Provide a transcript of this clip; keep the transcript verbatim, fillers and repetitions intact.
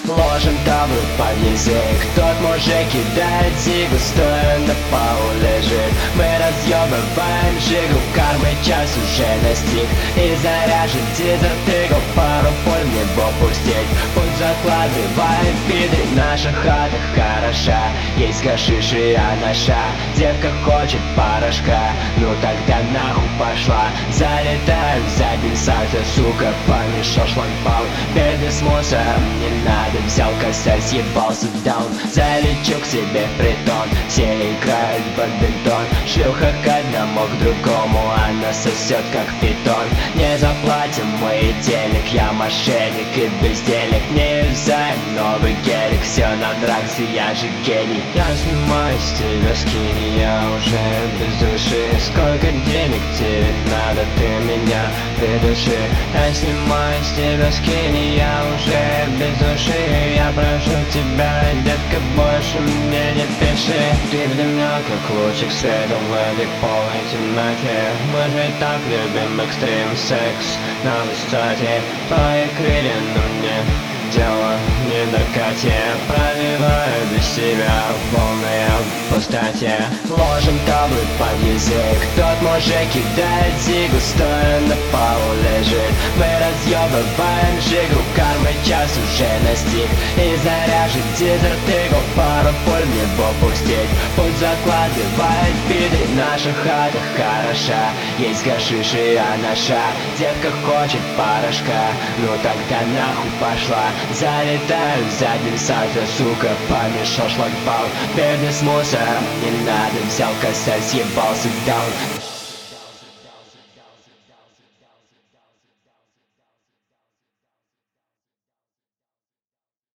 ложим таблы под язык. Тот мужик кидает зигу, стоя на полу лежит. Мы разъебываем жигу, кармы час уже настиг. И заряжен дизель тыгл, пару пуль в него пустить. Путь закладываем пидри, наша хата хороша. Есть гашиш и анаша, девка хочет порошка. Ну тогда нахуй пошла. Залетаю в задний сальто, сука, помешал шлагбаум. Беды с мусором не надо, взял косарь, съебался даун. Залечу к себе в притон, все играют в бадминтон. Шлюха к одному, к другому, она сосет как питон. Не заплатим мы денег, я мошенник и бездельник. Не юзаем новый гелик, все на драксе, я же гений. Я снимаю с тебя скини, я уже без души. Сколько денег тебе надо, ты меня придуши. Я снимаю с тебя скини, я уже без души. Я прошу тебя, детка, больше мне не пиши. Ты для меня как лучик света в этой полной темноте. Мы же так любим экстрим секс на высоте. Твои крылья на мне, дело не наркоте. Пробиваю без себя в полной пустоте. Ложим таблы под язык. Тот мужик кидает зигу, стоя на полу лежит. Мы разъебываем жигу, кармы час уже настиг. И заряжен дизель тыгл, пару пуль в него пустить. Путь закладывает пидри, наша хата хороша. Есть гашиш и анаша, девка хочет порошка. Ну тогда нахуй пошла. Залетаю в задний сальто, сука, помешал шлагбаум. Беды с мусором не надо, взял косарь, съебался даун.